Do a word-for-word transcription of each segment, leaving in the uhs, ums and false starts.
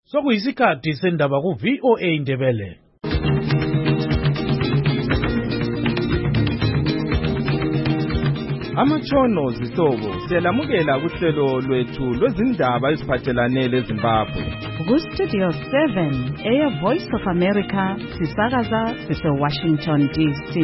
Sokuyisikhathi sendaba ku V O A Indebele. Amatshono zihlobo siyalamukela kuhlelo lwethu lwezindaba eziphathelane leZimbabwe. Ku Studio seven, Air Voice of America, sisakaza sise Washington D C.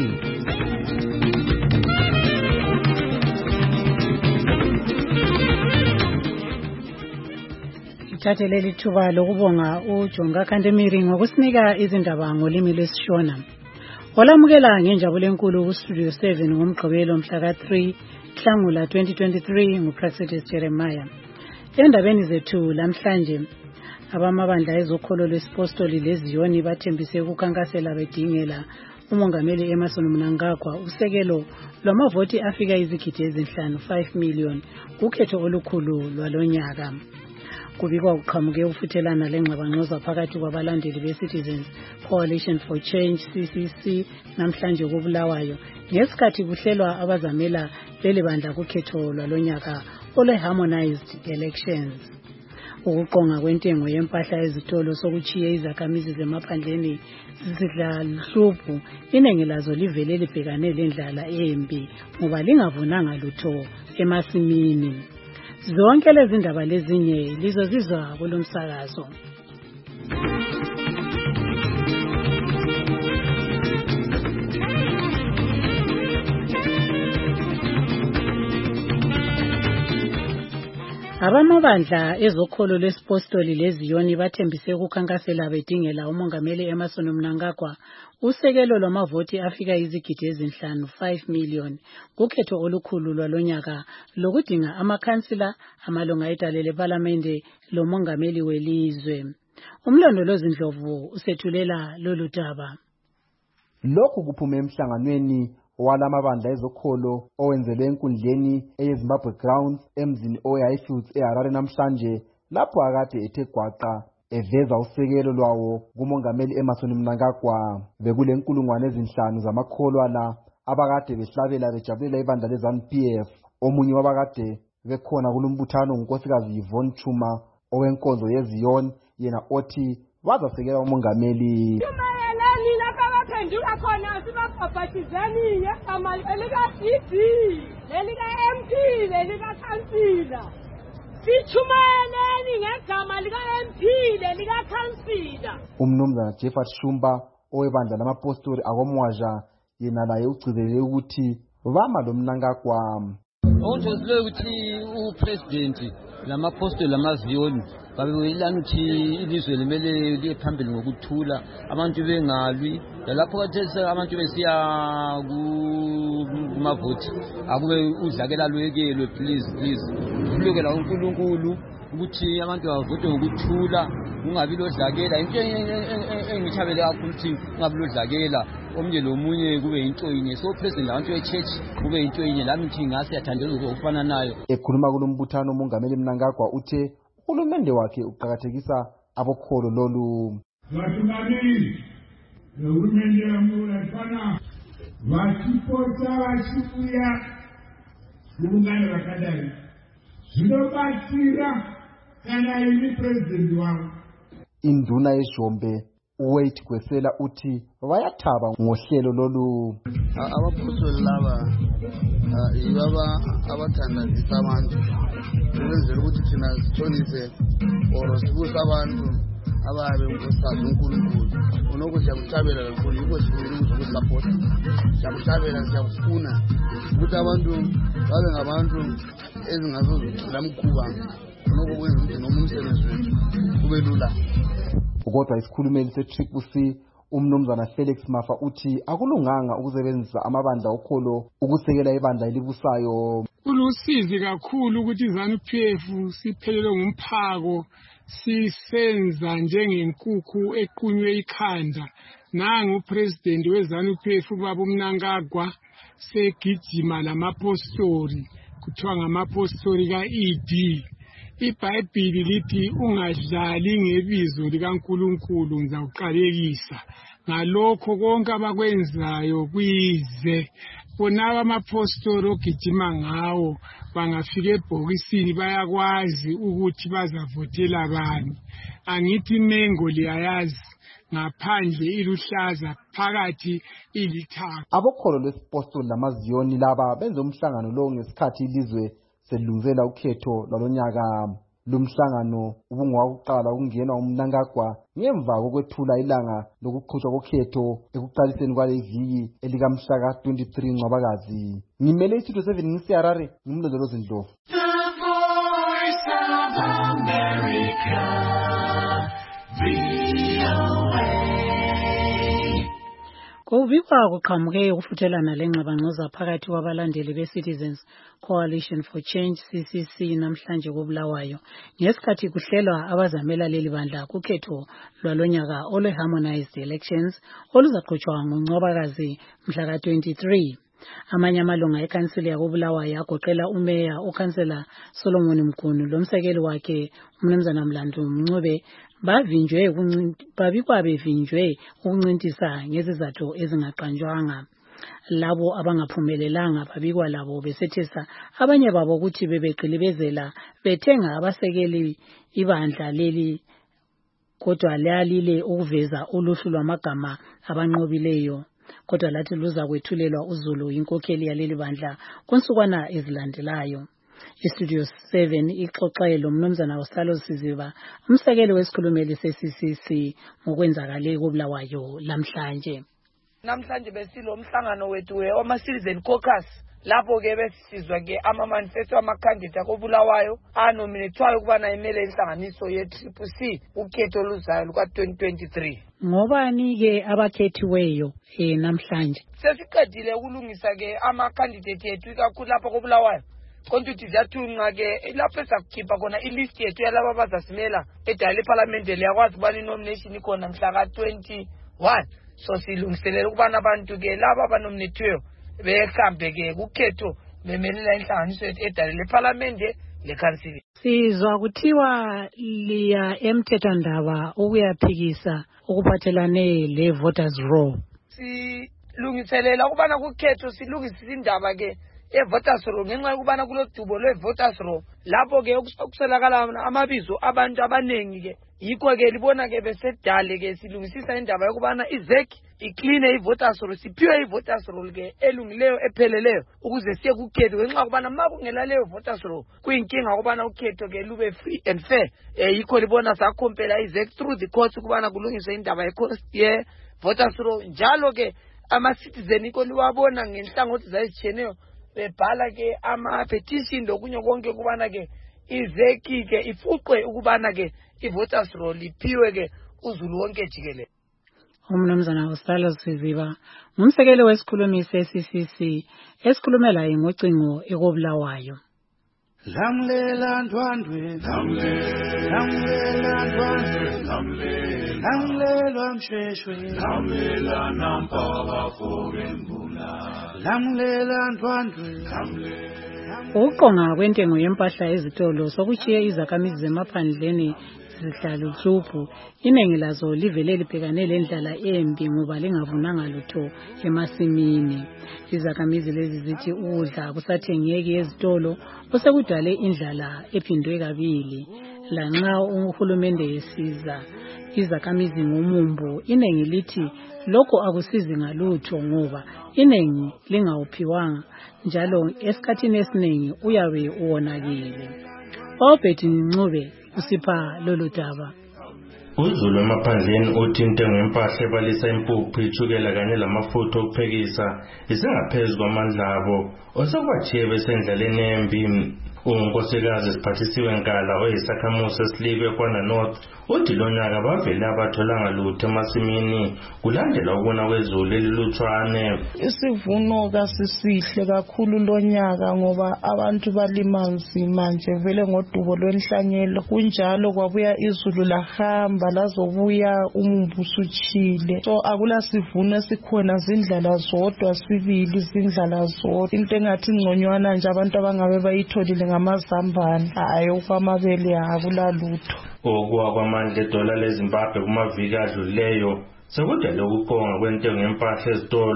Thathe leli thuba lokubonga uJonga Kandemiri ngokusinika izindaba ngolimi lwesiShona. Olamukela ngenjabulo enkulu ku Studio seven ngomgqibelo mhla ka three Nhlangula twenty twenty-three nguPractice Jeremiah. Endabeni zethu lamhlanje abamabandla ezokholo lwesipostoli leziyoni bathembise ukukhankasela bedingela umongameli Emmerson Mnangagwa usekelo lwamavoti afika izigidi ezinhlanu five million kukhetho olukhulu lwalonyaka. Kubikwa uqhamuke ufuthelana lengxabangxoza phakathi kwabalandeli beCitizens Coalition for Change C C C namhlanje kubulawayo ngesikhathi kuhlelwa abazamela leli bandla kukhetho lwalonyaka olwe-harmonized elections. Ukuqonga kwentengo yempahla ezitolo sokuchiye izakhamizi zemaphandleni zidla luhluphu iningi lazo livele libhekane lendlala embi ngoba lingavunanga lutho emasimini. Zonke lezi ndaba lezinye lizozizwa kulomsakazo. Abamabandla ezokholo lwesipostoli leziyoni bathembise ukukhankasela bedingela umongameli Emmerson Mnangagwa usekelo lwamavoti afika izigidi ezinhlanu five million kukhetho olukhulu lwalonyaka lokudinga amakhansila amalunga edale leParlamente lomongameli welizwe. Umlondolozi Ndlovu usethulela lolu daba. Lokhu kuphume emhlanganweni walamabandla ezokholo owenzelwe enkundleni eyeZimbabwe Grounds emzini oHighfields eHarare namhlanje lapho akade ethe gwaqa eveza usekelo lwawo kumongameli Emmerson Mnangagwa. Bekule nkulungwane ezinhlanu zamakholwa la abakade behlabela bejabulela ibandla leZANU P F. Omunye wabakade bekhona kulombuthano ngunkosikazi Yvonne Chuma owenkonzo yeziyoni yena othi bazasekela umongameli. Ngiwa khona sibabhabhathizeni ngegama elika D D, elika M P, elika Councillor. Sichumayeleni ngegama lika M P, elika Councillor. Umnumzana Jeffat Shumba owebandla lamapostoli akomwaja yena laye ugcizelele ukuthi bama lo Mnangagwa. Onjozile ukuthi upresident lamapostoli lamaziyoni babelana ukuthi ilizwe limele liye phambili ngokuthula abantu bengalwi lapho kathesa abantu besiya kumavoti akube udlakela lwekelwe please please kulukela uNkulunkulu ukuthi abantu bavote ngokuthula kungabi lodlakela into engithabele kakhulu ukuthi kungabi lodlakela omnye lomunye kube into inye so president abantu eChurch kube into inye lami ngithi ngase yathandela ukufana nayo. Ekhuluma kulombuthano umongameli Mnangagwa uthe uhulumende wakhe uqhakathekisa abokholo lolu. Vatungamiri nohulumende wamulafana vachipota vachiuya kuungano vakadai zvinobatsira kana ini president wavo. Induna yezhombe Wait Kwesela uthi bayathaba ngohlelo lolu. Abapostoli laba ibaba abathandazisa abantu ukwenzela ukuthi thina sithonise or sibusa abantu ababe ngosazi uNkulunkulu unokuthi yakuthabela kakhulu yikho sifuna ukusupport yakuthabela siyakufuna ukuthi abantu babe ngabantu ezingazozigcina mkhuba unokwenza ukuthi noma umsebenzi wethu kube lula. Kodwa isikhulumeli se-Triple C umnumzana Felix Mafa uthi akulunganga ukusebenzisa amabandla okholo ukusekela ibandla elibusayo. Kulusizi kakhulu ukuthi iZANU P F siphelelwe ngumphako sisenza njengenkukhu equnywe ikhanda. Nangu upresident weZANU P F ubaba uMnangagwa segijima lamapostoli kuthiwa ngamapostoli ka-E D. IBhayibhili lithi ungadlali ngebizo likaNkulunkulu ngizawuqalekisa. Ngalokho konke abakwenzayo kwize bonaba amapostoli ogijima ngawo bangafika ebhokisini bayakwazi ukuthi bazavotela bani. Angithi imengo liyayazi ngaphandle iluhlaza phakathi ilithanga. Abokholo lwesipostoli lamaziyoni laba benze umhlangano lo ngesikhathi ilizwe selungizela ukhetho lwalonyaka. Lumhlangano ubungowakuqala ukungena uMnangagwa ngemva kokwethula ilanga lokuqhutshwa kokhetho ekuqaliseni kwale viki elikamhla ka twenty-three Ncwabakazi. Ngimele istudio seven ngisiharare ngimlondolozi Ndlovu. The Voice of America, V O A. Kubikwa kuqhamuke ukufuthelana lengxabangxoza phakathi kwabalandeli be-Citizens Coalition for Change C C C namhlanje koBulawayo ngesikhathi kuhlelwa abazamela leli bandla kukhetho lwalonyaka olwe-harmonized elections oluzaqhutshwa ngoNcwabakazi mhla ka twenty-three. Amanye amalunga ekhansili yakoBulawayo agoqela umeya ukansela Solomon Mkhunu lomsekeli wakhe uMnumzana Mlandu Mncube bavinjwe babikwa bevinjwe ukuncintisa ngezizathu ezingaqanjwanga. Labo abangaphumelelanga babikwa labo besethesa abanye babo ukuthi bebeqilibezela bethenga abasekeli ibandla leli kodwa lalile ukuveza uluhlu lwamagama abanqobileyo. Kodwa lathi luza kwethulelwa uZulu inkokheli yaleli bandla konsukwana ezilandelayo. Istudio seven ixoxelo uMnumzana uSalo Siziba umsekeli wesikhulumeli se-C C C ngokwenzakale koBulawayo lamhlanje. Namhlanje besilo umhlangano wethu wama Citizen Caucus lapho ke besizwa ke ama manifesto amakhandidate akoBulawayo anominethwayo kubana imele inhlanganiso ye-Triple C ukhetho oluzayo luka twenty twenty-three. Ngobani ke abakhethiweyo eh namhlanje? Sesiqedile ukulungisa ke ama candidate ethu ikakhulu lapha koBulawayo. Konke tizathunqa ke lapho esakukhipha khona ilist yethu yalabo abazasimela edale parliament liyakwazi bani nomination ikhona mhla ka twenty-one. So silungiselela ukubana abantu ke laba abanominethiweyo behambe ke kukhetho bemelela inhlanganiso edale leparliament lekhansili. Sizwa kuthiwa liya emthethwandaba ukuyaphikisa ukuphathelane le voters roll. Silungiselela ukubana kukhetho silungisisa indaba ke e-voters roll ngenxa yokubana kulodubo lwe-voters roll lapho ke okusolakala amabizo abantu abanengi ke yikho ke libona ke besedale ke silungisisa indaba yokubana izek iclean i-voters roll siphiwe i-voters roll ke elungileyo epheleleyo ukuze siye kukhetho ngenxa yokubana ma kungela leyo voters roll kuyinkinga ukubana ukhetho ke lube free and fair. Eh yikho libona sakhompela izek through the courts ukubana kulungiswe indaba ye-voters roll njalo ke ama-citizen iko liwabona ngenhlangothi zayitshiyeneyo bebhala ke ama-petition lokunye konke kubana ke izeki ke ifuqwe ukubana ke i-voters roll iphiwe ke uZulu wonke jikelele. Umnumzana uSalo Siziba ngumsekeli wesikhulumi se-C C C esikhulumela ngocingo ekoBulawayo. Lamlela ndwandwe lamlela ndwandwe lamlela msheshwe lamlela nampaba fobembula lamlela ndwandwe. Ukuqonga kwentengo yempahla ezitolo sokuchiye izakhamizi zemaphandleni zihlala uhlupho iningi lazo livele libhekane lendlala embi ngoba lingavunanga lutho emasimini. Izakhamizi lezi zithi ukudla kusathengeki ezitolo osekudale indlala ephindwe kabili. Lanxa uhulumende yesiza izakhamizi ngomumbo iningi lithi lokho akusizi ngalutho ngoba iningi lingawuphiwanga njalo esikhathini esiningi uyabe uwonakile. Obert Ncube usipha lolu daba. uZulu emaphandleni uthi intengo yempahla ebalisa impuphu ithukela kanye lamafutha okuphekisa isingaphezu kwamandla abo osekubathiye besendlaleni embi. Unkosikazi Siphathisiwe Nkala oyisakhamuzi eSlibe kwana North uthi lonyaka bavele abatholanga lutho emasimini kulandela ukuna kwezulu elilutshwane. Isivuno kasisihle kakhulu lonyaka ngoba abantu balima nzima nje vele ngodubo lwenhlanyelo kunjalo kwabuya izulu lahamba lazobuya umumbuso uchile. So akula sivuno esikhona zindlala zodwa sibili zindlala zodwa into engathi ngconywana nje abantu abangabe bayitholile ngamazambane hayo kwamabele akula lutho. Okuwa kwamandla edola leZimbabwe kumaviki adlulileyo sekudale ukuqonga kwentengo yempahla ezitolo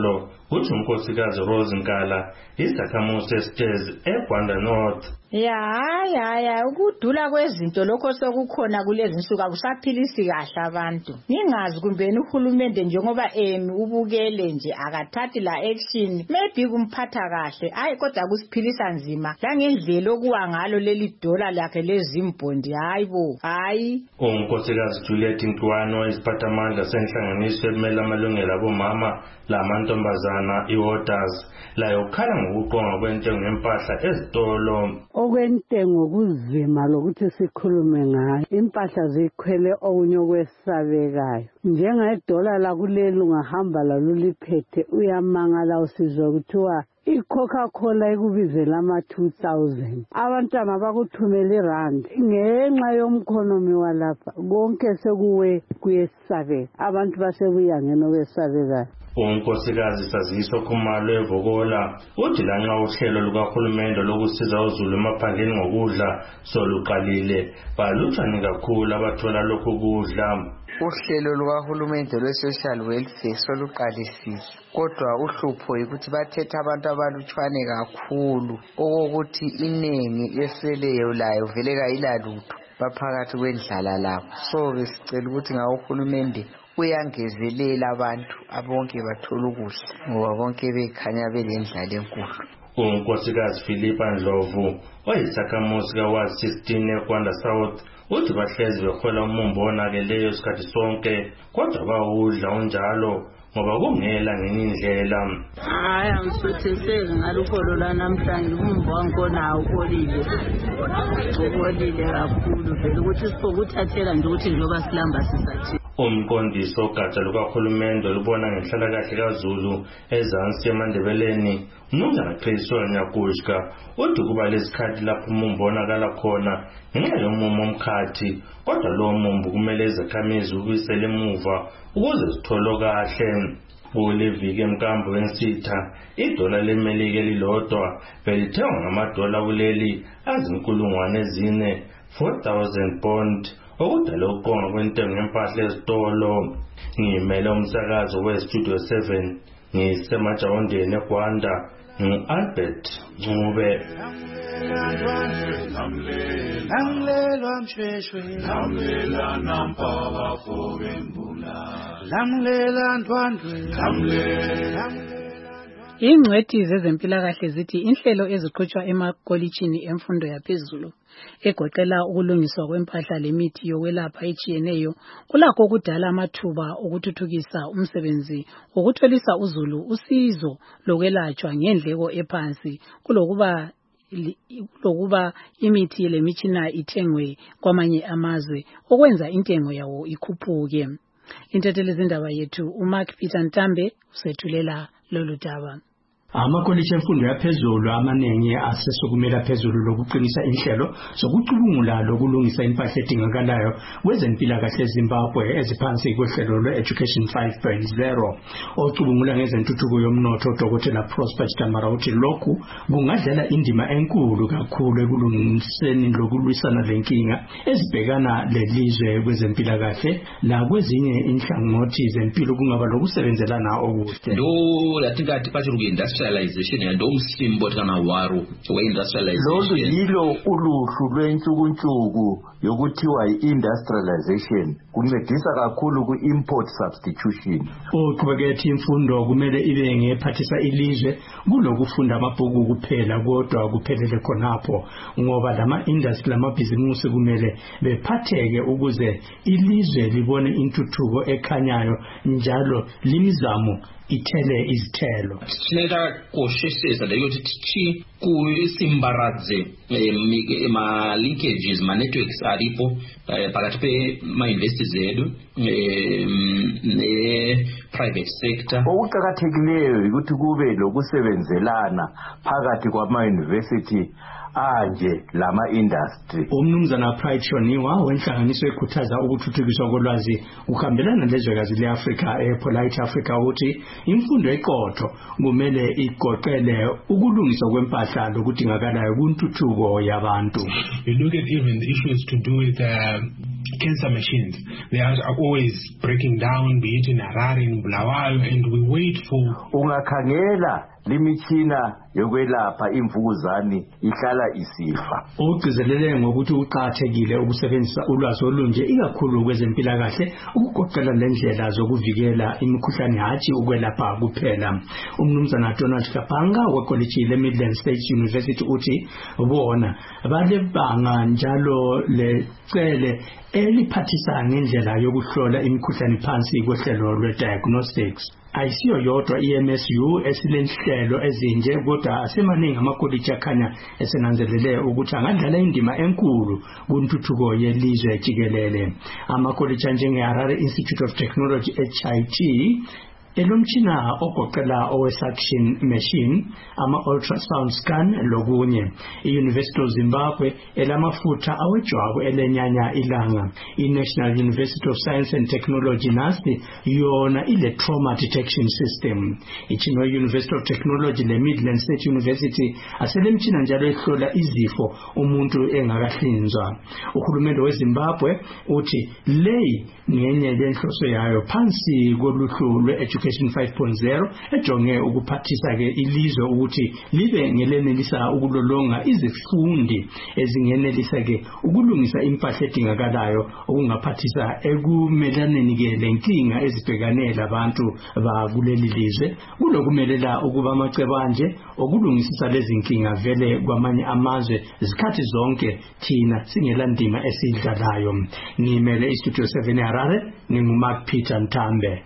uthi unkosikazi Rose Nkala isakhamuzi esitezi eGwanda North. Ya ya ya ukudula kwezinto lokho sokukhona kulezi nsuku akusaphilisi kahle abantu. Ningazi kumbeni uhulumende njengoba emi ubukele nje akathathi la action maybe kumphatha kahle hayi kodwa kusiphilisa nzima la ngendlela okuwa ngalo leli dola lakhe lezimbondi hayibo hayi. Unkosikazi Juliet Ntwano isiphathamandla senhlanganiso emela amalungelo abomama lamantombazana iWaters layo ukhala ngokuqonga kwentengo yempahla ezitolo. Okwentengo kuzima lokuthi sikhulume ngayo impahla zikhwele okunye kwesabekayo njengedola lakuleli ungahamba laluliphethe uyamangala usizwe kuthiwa iCoca-Cola ikubizela ama two thousand abantwana bakuthumela irand ngenxa yomkhonomi walapha konke sekuwe kuyesabeka abantu basebuyangeni okwesabekayo. Unkosikazi Saziso Khumalo eVokola uthi lanxa uhlelo lukahulumende lokusiza uZulu emaphandleni ngokudla soluqalile baluthani kakhulu abathola lokhu kudla. Uhlelo lukahulumende lwe-social welfare soluqalisile kodwa uhlupho ukuthi bathetha abantu abalutshwane kakhulu okokuthi inengi eseleyo layo vele kayilalutho baphakathi kwendlala lapho. So besicela ukuthi ngahulumende uyangezelela abantu abonke bathola ukudla ngoba bonke bekhanya belendlala enkulu. Unkosikazi Philippa Ndlovu oyisakhamuzi kaWard sixteen eGwanda South uthi bahlezi behola umumbo onakeleyo isikhathi sonke kodwa bawudla unjalo ngoba kungela ngenye indlela. Hayi angisuthise ngalukholo lanamhlanje umumbo wankona ukolile ukolile kakhulu vele ukuthi sibokuthathela nje ukuthi njoba silamba sisathi. Umqondisi ogatsha lukahulumende olubona ngenhlalakahle kaZulu ezansi eMandebeleni uMnumzana Chris Nyakushka uthi kuba lesikhathi lapho umumbo onakala khona ngenxa yomumo omkhathi kodwa lo mumbo kumele izakhamizi ubuyisele emuva ukuze zithole kahle. Kuleviki emkambo wensitha idola lemelika elilodwa belithengwa ngamadola kuleli azinkulungwane ezine four thousand bond okudala uqonga kwentengo yempahla ezitolo. Ngimele umsakazo weStudio seven ngisemajawondeni eGwanda ngu-Albert Ncube. Lamlelwa mshweshwe lamlela nampaba fobembula lamlela ndwandwe lamlela. Ingcwethi zezempilakahle zithi inhlelo eziqhutshwa emakolitshini emfundo yaphezulu egoqela ukulungiswa kwempahla lemithi yokwelapha etshiyeneyo kulakho ukudala amathuba okuthuthukisa umsebenzi wokutholisa uzulu usizo lokwelatshwa ngendleko ephansi kulokuba lokuba imithi lemitshina ithengwe kwamanye amazwe okwenza intengo yawo ikhuphuke. Intatheli zindaba yethu uMark Peter Ntambe usethulela lolu daba. Amakolitshi emfundo yaphezulu amaningi asesukumela phezulu lokuqinisa inhlelo zokucubungula lokulungisa impahla edingakalayo kwezempilakahle eZimbabwe eziphansi kohlelo lwe-Education five point zero. Ocubungula ngezentuthuko yomnotho Dr Prosper Chitamara uthi lokhu kungadlala indima enkulu kakhulu ekulungiseni lokulwisana lenkinga ezibhekana lelizwe kwezempilakahle nakwezinye inhlangothi zempilo kungaba lokusebenzelana okuhle. Ndo latingathi industrialization and umsimbo kana waru we-industrialization. Lolu yilo uluhlu lwentshukuntshuku yokuthiwa i-industrialization kuncedisa kakhulu ku-import substitution. Uqhubekela imfundo kumele ibe ngephathisa ilizwe kulokufunda amabhuku kuphela kodwa kuphelele khonapho ngoba lama industry lamabhizimusi kumele bephatheke ukuze ilizwe libone intuthuko ekhanyayo njalo limizamo ithele izithelo. Sineta kosheshesa leyo tichi kusimbaradze ema linkages ma networks aripo pakati pe ma investors edu ne private sector. Okuqakathekileyo ukuthi kube lokusebenzelana phakathi kwama university anje lama industry. Umnumzana Pride Shoniwa wenhlanganiso ekhuthaza ukuthuthukiswa kolwazi ukuhambelana lezwekazi leAfrika ePolite Africa ukuthi imfundo eqotho kumele igoqele ukulungiswa kwempahla lokudingakalayo kuntuthuko yabantu. You look at even the issues to do with uh, cancer machines. They are always breaking down, be it in Harare, in Bulawayo, and we wait for... Ungakhangela limitshina yokwelapha imvukuzane ihlala isifa. Ugcizelele ngokuthi uqhathekile ukusebenzisa ulwazi olunje ikakhulu kwezempilakahle ukugoqela lendlela zokuvikela imikhuhlane hathi ukwelapha kuphela. Umnumzana Donald Kapanga wekoliji leMidland State University uthi bona balebanga njalo lecele eliphathisa ngendlela yokuhlola imikhuhlane phansi kohlelo lwe-diagnostics. Ayisiyo yodwa I M S U esilenhlelo ezinje kodwa asemaningi amakoliji akhanya esenanzelele ukuthi angadlala indima enkulu kuntuthuko yelizwe jikelele. Amakoliji anjengeHarare Institute of Technology H I T elomtshina ogoqela owe-suction machine, ama-ultrasound scan lokunye. I-University of Zimbabwe elamafutha awejwabu elenyanya ilanga. I-National University of Science and Technology nasi yona ile-trauma detection system. Ichino University of Technology le-Midland State University aselemtshina njalo ehlola izifo umuntu engakahlinzwa. Uhulumende weZimbabwe uthi leyi ngenye yenhloso yayo phansi koluhlu lwe-education five point zero ejonge ukuphathisa ke ilizwe ukuthi libe ngelenelisa ukulolonga izifundi ezingenelisa ke ukulungisa impahla edingakalayo okungaphathisa ekumelaneni ke lenkinga ezibhekane labantu bakuleli lizwe kulokumelela ukuba amacebanje okulungisisa lezi nkinga vele kwamanye amazwe zikhathi zonke thina singelandima esidlalayo. Ngimele iStudio seven Harare nginguMark Peter Ntambe.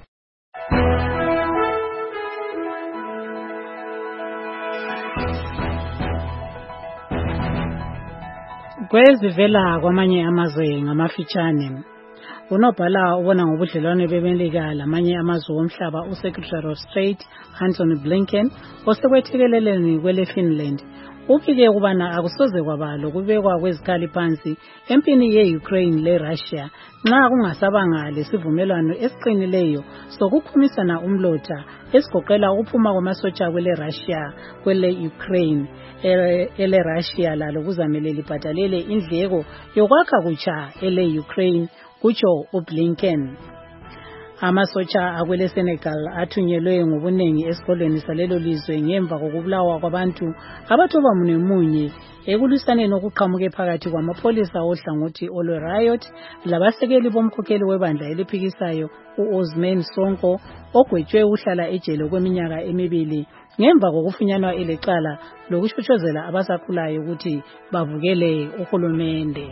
Kwezivela kwamanye amazwe ngamafitshane. Unobhala ubona ngobudlelwane bemelika lamanye amazwe omhlaba uSecretary of State Anthony Blinken osekwethekeleleni kwele Finland uphike ukubana akusoze kwaba lokubekwa kwezikhali phansi empini ye-Ukraine le-Russia nxa kungasabanga lesivumelwano esiqinileyo sokukhumisana umlotha esigoqela ukuphuma kwamasotsha kwele-Russia kwele-Ukraine ele-Russia lalo kuzamele libhadalele indleko yokwakha kutsha ele-Ukraine kutsho uBlinken. Amasotsha akwele Senegal athunyelwe ngobunengi esikolweni salelo lizwe ngemva kokubulawa kwabantu abathoba munye ekulwisaneni okuqhamuke phakathi kwamapholisa ohlangothi olwe-riot labasekeli bomkhokheli webandla eliphikisayo u-Osman Sonko ogwetshwe uhlala ejele kweminyaka emibili ngemva kokufunyanwa ilecala lokushotshozela abasakhulayo ukuthi bavukele uhulumende.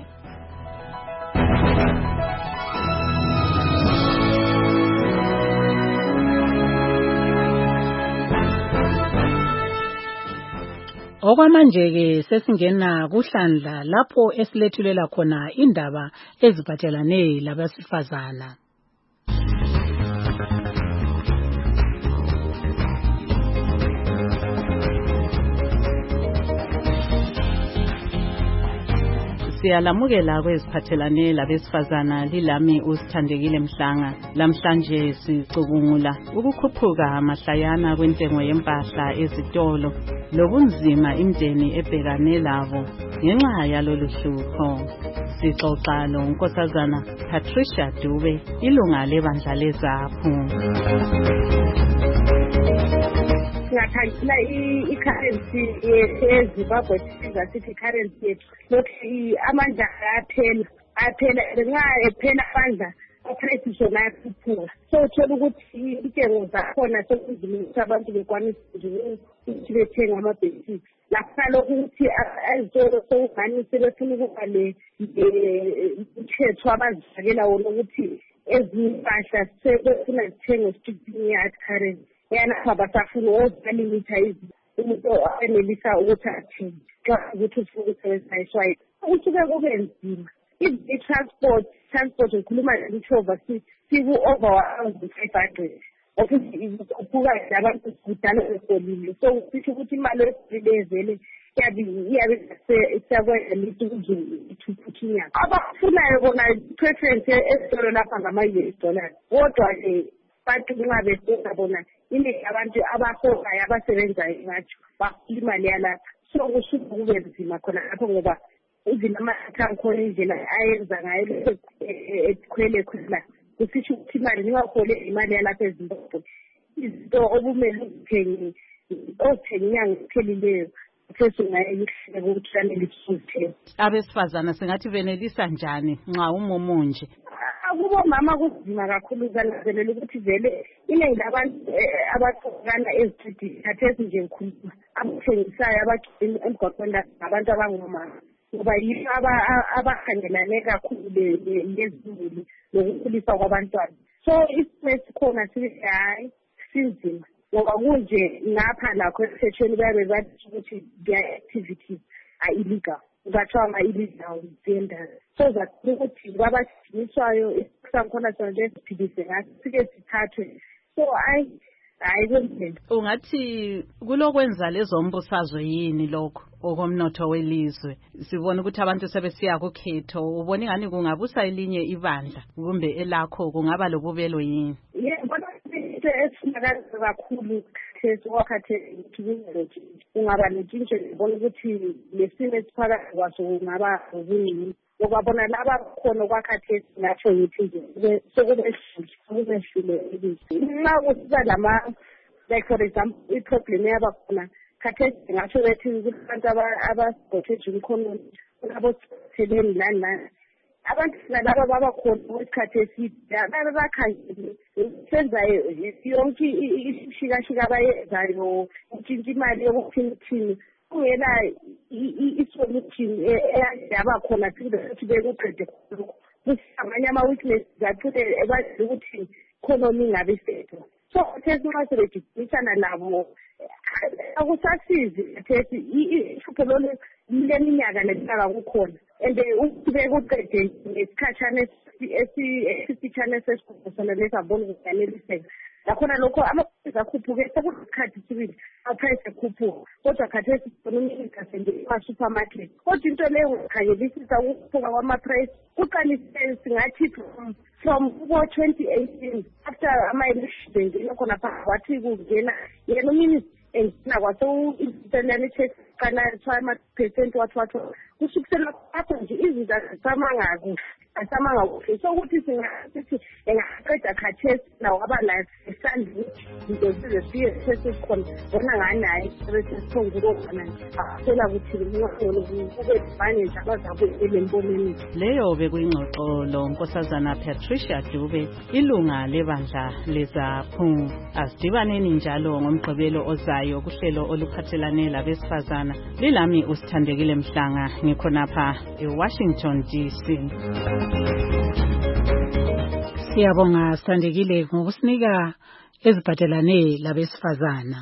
Okwamanje ke sesingena kuhlandla lapho esilethulela khona indaba eziphathelane labesifazana. Siyalamukela kweziphathelane labesifazana lilami uSithandekile Mhlanga. Lamhlanje sicubungula ukukhuphuka amahlayana kwentengo yempahla ezitolo lobunzima imndeni ebhekane labo ngenxa yalolu hlupho. Sixoxa noNkosazana Patricia Dube ilunga lebandla leZAPHU. Singakhangela i-currency yeZimbabwe sithi currency yethu lokhu amandla ayaphela ayaphela ngenxa ephela amandla oprice zona ayakhuphuka so uthola ukuthi intengo zakhona sekunzima ukuthi abantu bekwanise nje ukuthi bethenge ama-basics lapha lokhu ukuthi ezitolo sokungani sebefuna ukuba le-mthetho abazifakela wona ukuthi ezinye impahla sebefuna zithenge street yard currency yana basafuna ozalimitha umuntu enelisa ukuthi athini xa ukuthi ufuna ukusebenzisa iswipe usuke kube nzima i-transport transport ngikhuluma nge-over siku-over one thousand five hundred okuthi kukhuphuka abantu kudala befolile so kusho ukuthi imali efolile evele iyabe isakwenza lithi ukuze ithuphuke inyanga abafunayo bona preference esitolo lapha ngama-U S dollars kodwa-ke bantu nxa befuna bona iningi abantu abaholayo abasebenzayo ngatsho bafuna imali yalapha so kusuke kube nzima khona lapho ngoba even ama-account khona indlela ayenza ngayo ekhwele khona kusisho ukuthi imali ningahole imali yalapha eZimbabwe izinto obumele uzithenge ozithenge inyanga iphelileyo futhi ungayihlele ukuthi lisuthe. Abesifazana singathi benelisa njani nxa umumo nje? Kubo mama kunzima kakhulu ukuzangazelela ukuthi vele iningi labantu abathokana ezitudi khathesi nje ngikhuluma abuthengisayo abagcina emgwaqweni abantu abangomama ngoba yibo abakhangelane kakhulu lezimuli nokukhulisa kwabantwana. So isimo esikhona sithi hayi sinzima ngoba kunje ngapha lakho esethweni babe bathi ukuthi their activities are illegal. Bathiwa ama-illegal gender. So zathi ukuthi kwabadingiswayo sangikhona sona nje siphilise ngathi sike sithathwe. So I hayi kwenzela. Ungathi kulokwenza lezo mbusazwe yini lokho okomnotho welizwe? Sibona ukuthi abantu sebesiya kukhetho. Ubona ingani kungabusa elinye ibandla kumbe elakho kungaba lobubelo yini? Yebo, into esinakazi kakhulu khathesi wakhathesi ukuthi kungaba nentshintsho ngibona ukuthi lesimo esiphakathi kwaso kungaba ubuyini ngoba laba khona kwakhathesi ngatsho yithi nje sokubeshile elizwe nxa kusiba lama like for example iproblem yaba khona khathesi ngatsho bethi abantu abasigotheje umkhono abositheleni nani nani abantu nalaba baba khona kwesikhathi eside babe bakhangele senza yonke ishikashika abayenzayo utshintsha imali yokuthini kungela isolution eyaba khona ukuthi bekuqede khona kusamanye ama-weaknesses athule ebazi ukuthi economy ingabe isetho. So khathesi nxa sebedibisana nabo akusasizi khathesi ihlupho lolu leminyaka neminyaka kukhona and ukuthi bekuqede ngesikhatshana esifitshane esesikhona lesabona ukuyaneliseka lakhona lokho amaprice akhuphuke sekusikhathi sibili amaprice akhuphuka kodwa khathesi sibona uminister sende ema-supermarket kodwa into leyo ngikhangelisisa ukukhuphuka kwamaprice kuqalisile singathi from kubo-twenty eighteen after ama-election ngena khona phaa wathi kungena yena uminister engina kwaseuinselane ichesikana ama-percent wathi wathi kusukisela apho nje izinto azisamanga kuhle asamanga kuhle so ukuthi singathi engaqeda khathesi nawo aba la esandla izinto zize siye sesikhona bona nganaye besesiphongula khona nje asela ukuthi ngiyakho kube banye nje abazabuye emboneni. Leyo bekuyingxoxo lo Nkosazana Patricia Dube ilunga lebandla lezaphu. Asidibaneni njalo ngomgqibelo ozayo kuhlelo oluphathelane labesifazana. Lilami usithandekile Mhlanga ngikhonapha eWashington D C. Siyabonga Sithandekile ngokusinika eziphathelane labesifazana.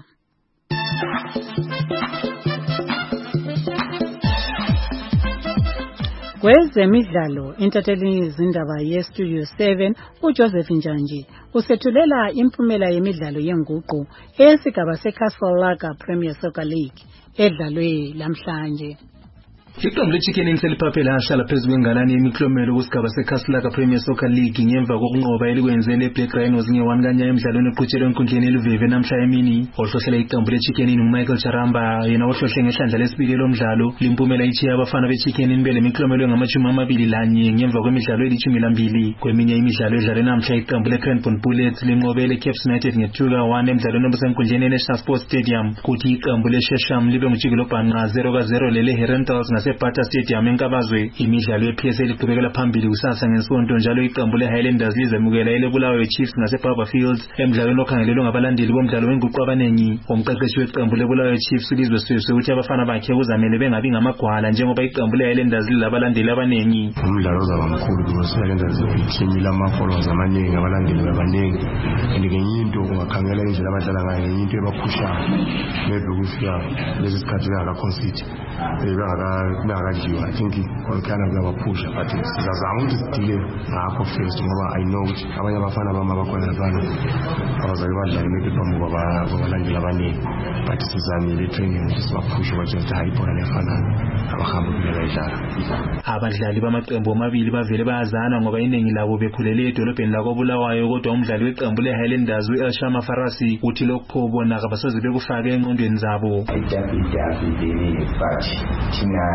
Kwezemidlalo intatheli izindaba yeStudio seven uJoseph Njanji usethulela impumela yemidlalo yenguqu eyesigaba seCastle Lager Premier Soccer League edlalwe lamhlanje. Iqembu leChicken Inn seliphaphela ahlala phezu kwengalane yemiklomelo kusigaba seCastle Lager Premier Soccer League ngemva kokunqoba elikwenzele iBlack Rhinos nge-one kanya emidlalweni eqhutshelwe enkundleni eluvive namhla emini. Ohlohlela iqembu leChicken Inn uMichael Charamba yena ohlohle ngehlandla lesibili lomdlalo limpumela ichiya abafana beChicken Inn belemiklomelo engamashumi amabili lanye ngemva kwemidlalo elithumi lambili. Kweminye imidlalo edlalwe namhla iqembu leCranbourne Bullets linqobele Cape United nge-two ka one emidlalweni obusenkundleni eNational Sports Stadium kuthi iqembu leShesham libe ngujikelo bhanqa zero ka zero lele Herentals Pata Stadium enkabazwe. Imidlalo ye-P S L iqhubekela phambili kusasa ngesonto njalo iqembu le-Highlanders lizemukela eleBulawayo Chiefs ngaseBarberfield emidlalweni okhangelelwe ngabalandeli bomdlalo wenguqu abanengi. Umqeqeshi weqembu leBulawayo Chiefs uLizwe Siswe uthi abafana bakhe kuzamele bengabi ngamagwala njengoba iqembu le-Highlanders lilabalandeli abanengi. Umdlalo uzaba mkhulu because i-Highlanders i-team ilama-followers amaningi abalandeli abaningi and ngenye into ungakhangela indlela abadlala ngayo ngenye into ebaphushayo maybe ukufika lesi sikhathi bengaka-concede bengakajiwa I think olukana kuyabaphusha but sizazama ukuthi sidile ngakho first ngoba I know ukuthi abanye abafana bama bakhona lapha abazali badlala maybe phambi kwabalandeli abaningi but sizamile i-training ukuthi sibaphushe ukuthi hayi ibhola lefana abahamba kulela idlala. Abadlali bamaqembu amabili bavele bayazana ngoba iningi labo bekhulele edolobheni lakoBulawayo kodwa umdlali weqembu le-Highlanders u-Elshama Farasi uthi lokho bona abasoze bekufake engqondweni zabo. Thina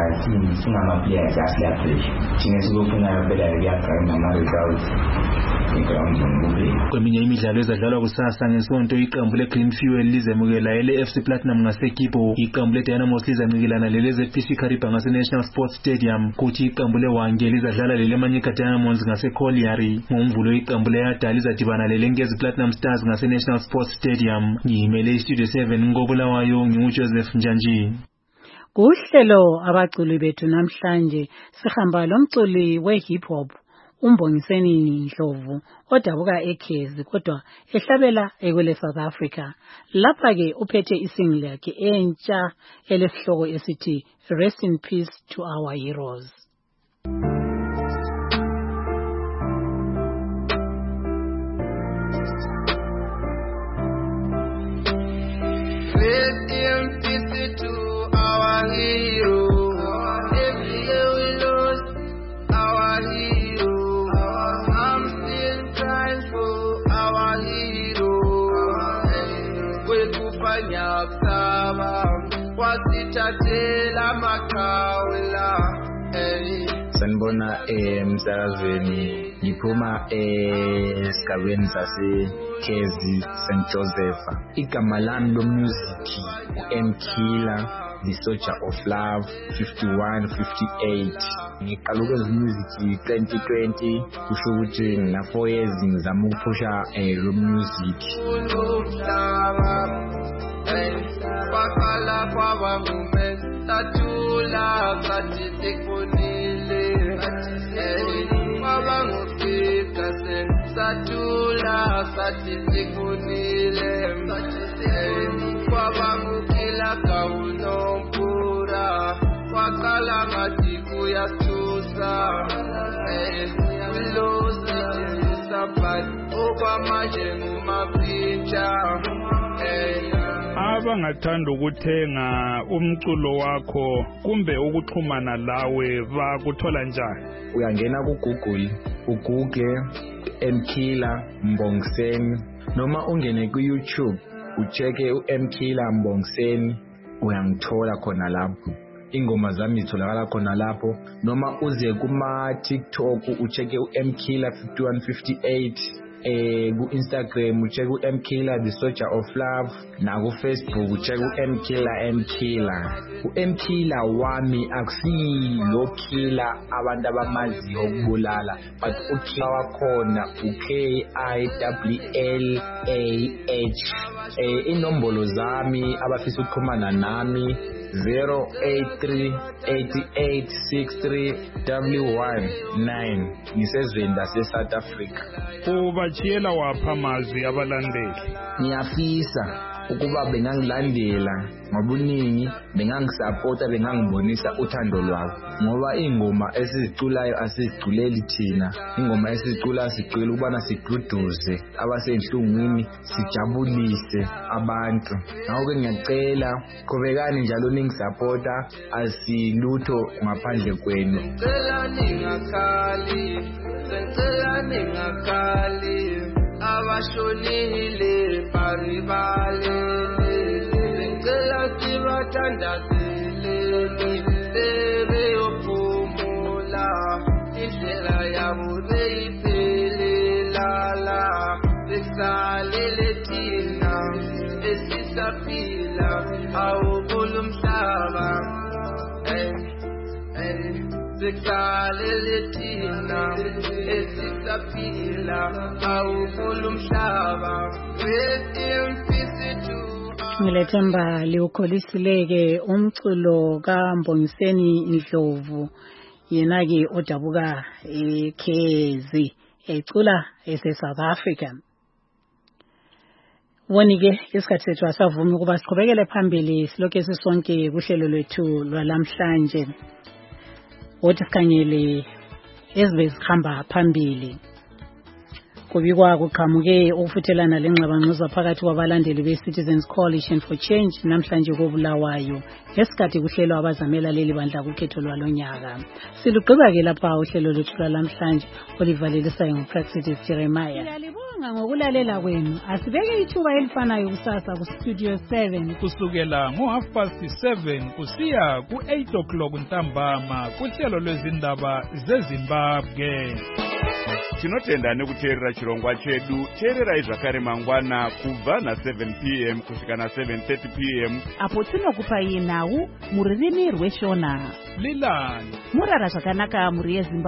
singama players asiyaphi thina sikufuna phela kuyagcina ama results kweminye imidlalo ezadlalwa kusasa ngesonto iqembu leGreen Fuel lizemukela ele F C Platinum ngaseKipo, iqembu leDynamos lizancikelana lele Z P C Kariba ngase National Sports Stadium, kuthi iqembu leWange lizadlala lele Manyika Diamonds ngase Colliery. Ngomvulo iqembu leYada lizadibana lele Ngezi Platinum Stars ngase National Sports Stadium. Ngimele iStudio seven ngobulawayo nginguJoseph Njanji. Kuhlelo abaculi bethu namhlanje sihamba lomculi we-hip hop uMbongiseni Ndlovu odabuka eKhezi kodwa ehlabela ekwele South Africa. Lapha ke uphethe isingle yakhe entsha elesihloko esithi Rest in Peace to Our Heroes. Rest in peace to our heroes. Every year we lost our heroes. I'm still crying for our heroes. Kwekufanya kusaba wasithathela makawela. Sanibona emsakazweni ngiphuma esigabeni saseKhezi Saint Joseph. Igama lami lomusic uMkiller, the Soldier of Love, fifty-one fifty-eight. Ngiqala ukwenza music twenty twenty, kusho ukuthi ngina four years ngizama ukuphusha lo music. Bakala kwaba movement tatula sathi sikunile kwaba ngufika sen satula sathi sikunile kwaba ngukila kaunompura wakala ngathi kuyathusa wilosi sabani okwamanje ngumapintsha. Abangathanda ukuthenga umculo wakho kumbe ukuxhumana lawe bakuthola njani? Uyangena ku Google, uGoogle Mkiller Mbongiseni, noma ungene ku YouTube ucheke uMkiller Mbongiseni, uyangithola khona lapho. Ingoma zami zitholakala khona lapho, noma uze kuma TikTok ucheke uMkiller fifty-one fifty-eight. Eh ku Instagram ucheck uMkiller the Soldier of Love, na ku Facebook ucheck uMkiller Mkiller. uMkiller wami akusilo killer abantu abamaziyo ukubulala, but ukiller wakhona uK I W L A H. Eh inombolo zami abafisa ukuxhumana nami zero eight three eight eight six three one one nine. Ngisezweni lase-South Africa. Ubachiyela wapha amazwi abalandeli? Ngiyafisa ukuba bengangilandela ngobuningi, bengangisupporta, bengangibonisa uthando lwabo, ngoba ingoma esiziculayo asiziculaeli thina. Ingoma esizicula sicela ukubana siduduze abasenhlungwini, sijabulise abantu. Ngakho-ke ngiyacela qhubekani njalo ningisupporta, asilutho ngaphandle kwenu. Ngicela ningakhali, ngicela ningakhali, abashonile baribalele, ngicela sibathandazelele, sebeyophumula, indlela yabo beyiphelelala, besalele thina esisaphila awukulumhlaba. Sekhalele thina esisaphila awukulumhlaba. Rest in peace to Ngilethemba liukholisile umculo kaMbongiseni Ndlovu, yena ke odabuka eKhezi ecula ese South Africa. Wonike isikhathi sethu asavumi ukuba siqhubekele phambili silokho sisonke kuhlelo lwethu lwalamhlanje. Wothi sikhangele ezibe zihamba phambili. Kubikwa kuqhamuke ukufuthelana lengxabangxoza phakathi kwabalandeli be-Citizens Coalition for Change namhlanje kobulawayo ngesikhathi kuhlelwa abazamela leli bandla kukhetho lwalonyaka. Silugqiba ke lapha uhlelo lwethu lwalamhlanje olivaleliswayo nguPraxidis Jeremiah. Sibonga ngokulalela kwenu. Asibeke ithuba elifanayo kusasa ku Studio seven kusukela ngo half past seven kusiya ku eight o'clock ntambama kuhlelo lwezindaba zeZimbabwe. Tinotenda nekuteerera chirongwa chedu. Teererai zvakare mangwana kubva na seven p m kusvika na seven thirty p m apo tinokupai nhau mururimi rweshona. Lilani murara zvakanaka muri yeZimbabwe.